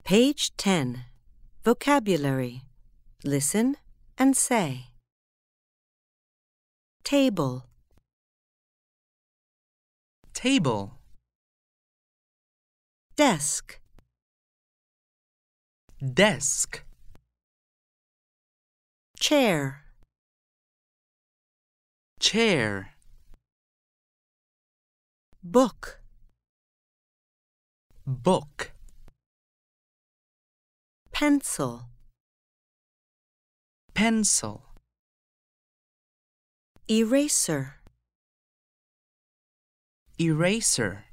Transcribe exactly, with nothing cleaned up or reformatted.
Page ten. Vocabulary. Listen and say. Table. Table. Desk. Desk. Chair. Chair. Book. Book. Pencil. Pencil. Eraser. Eraser.